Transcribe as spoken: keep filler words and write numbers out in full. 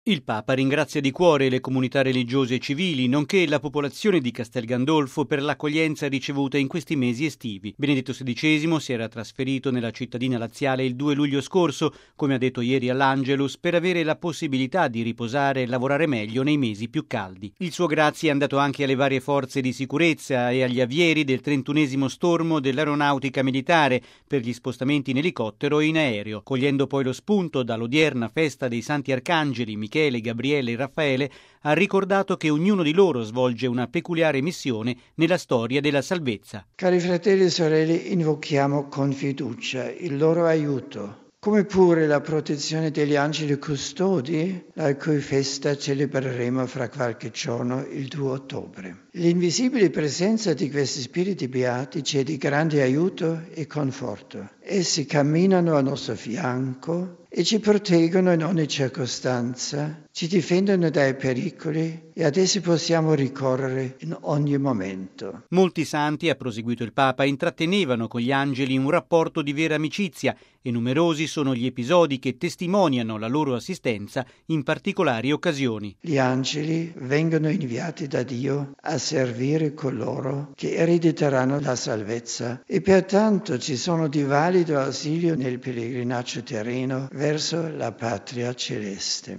Il Papa ringrazia di cuore le comunità religiose e civili, nonché la popolazione di Castel Gandolfo per l'accoglienza ricevuta in questi mesi estivi. Benedetto sedicesimo si era trasferito nella cittadina laziale il due luglio scorso, come ha detto ieri all'Angelus, per avere la possibilità di riposare e lavorare meglio nei mesi più caldi. Il suo grazie è andato anche alle varie forze di sicurezza e agli avieri del trentunesimo stormo dell'aeronautica militare per gli spostamenti in elicottero e in aereo, cogliendo poi lo spunto dall'odierna festa dei Santi Arcangeli Michele, Gabriele e Raffaele, ha ricordato che ognuno di loro svolge una peculiare missione nella storia della salvezza. Cari fratelli e sorelle, invochiamo con fiducia il loro aiuto, come pure la protezione degli angeli custodi, la cui festa celebreremo fra qualche giorno, il due ottobre. L'invisibile presenza di questi spiriti beati ci è di grande aiuto e conforto. Essi camminano al nostro fianco e ci proteggono in ogni circostanza, ci difendono dai pericoli e ad essi possiamo ricorrere in ogni momento. Molti santi, ha proseguito il Papa, intrattenevano con gli angeli un rapporto di vera amicizia e numerosi sono gli episodi che testimoniano la loro assistenza in particolari occasioni. Gli angeli vengono inviati da Dio a servire coloro che erediteranno la salvezza e pertanto ci sono di valido ausilio nel pellegrinaggio terreno verso la patria celeste.